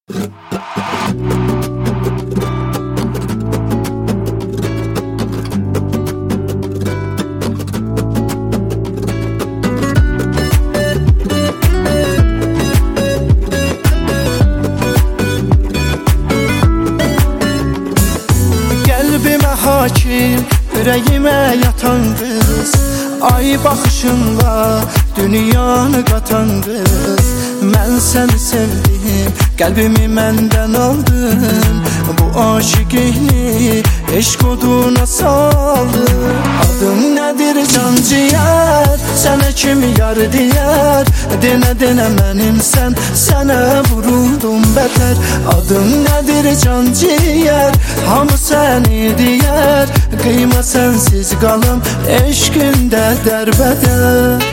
Qəlbimə hakim, ürəyimə yatan qız, ay baxışınla dünyanı qatan qız. Mən səni sevdim, qəlbimi məndən aldın, bu aşiqini eşq oduna saldın. Adın nədir can ciyər, sənə kim yar deyər, denə mənimsən, sənə vuruldum bətər. Adın nədir can ciyər, hamı səni deyər, qıyma sənsiz qalım, eşqində dərbədər.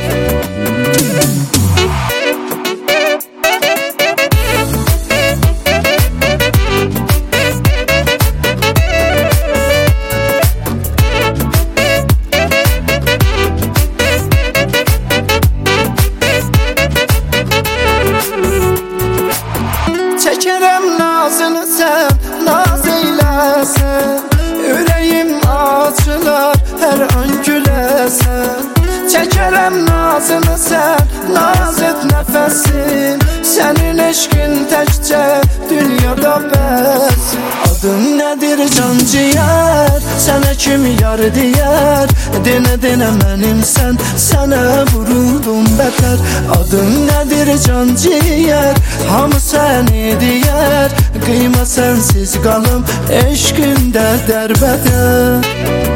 Çəkərəm nazını sən, naz eyləsən, ürəyim açılar, hər an güləsən. Çəkərəm nazını sən, naz et nəfəsin, sənin eşqin təkcə dünyada bəsin. Adın nədir can ciyər, sənə kim yar deyər, denə mənimsən, sənə vuruldum bətər. Adın nədir can ciyər, hamı səni deyər, qıyma sənsiz qalım, eşqində dərbədər.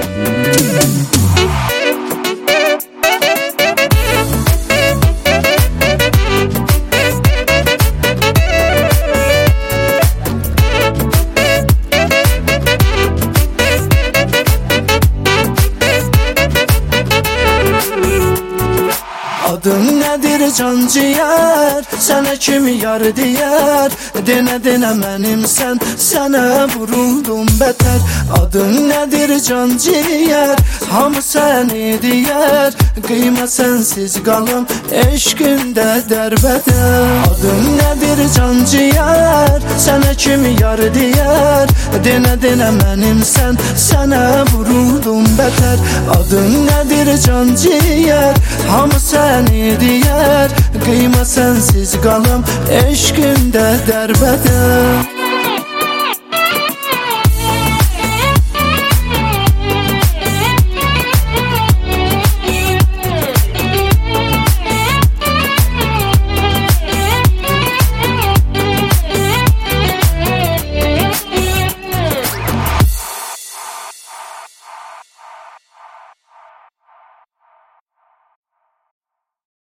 Adın nədir can ciyər, sənə kim yar deyər, denə mənimsən, sənə vuruldum bətər. Adın nədir can ciyər, hamı səni deyər, qıyma sənsiz qalım, eşqində dərbədər. Adın nədir can ciyər, sənə kim yar deyər, denə mənimsən, sənə vuruldum bətər. Adın nədir can ciyər, hamı səni deyər, qıyma sənsiz qalım, eşqində dərbədər.